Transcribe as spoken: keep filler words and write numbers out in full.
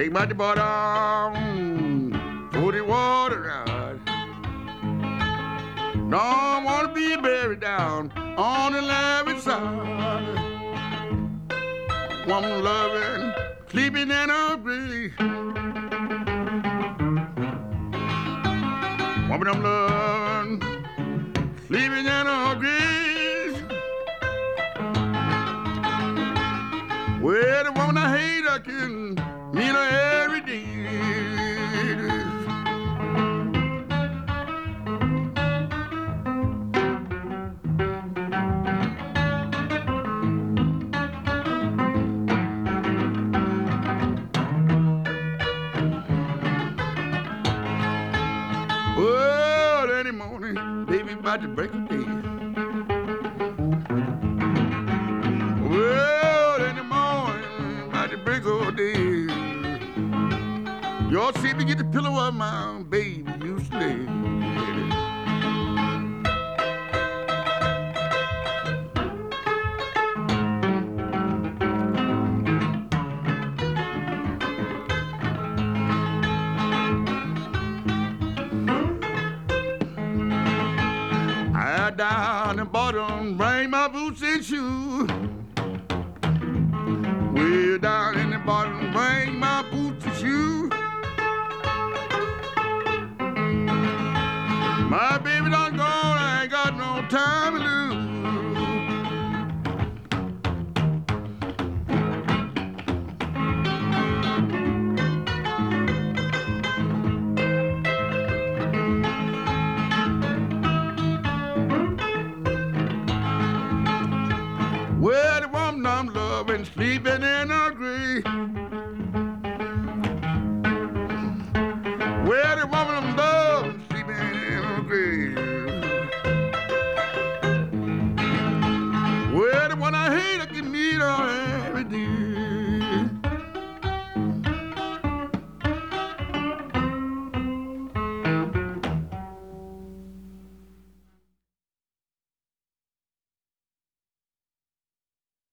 Take my bottom for the water rod. Don't want to be buried down on the left side. Woman loving, sleeping in her grave. Woman I'm loving, sleeping in her grave. Well, the woman I hate, I can meet her every day. Well, any morning, baby, about to break of day. Well, any morning, about to break of day. Y'all see me get the pillow of my baby used to lay. I down the bottom, bring my boots and shoes. Way down in the bottom, bring my boots and shoes. My baby done gone, I ain't got no time to lose. Well, the woman I'm loving, sleeping in her grave.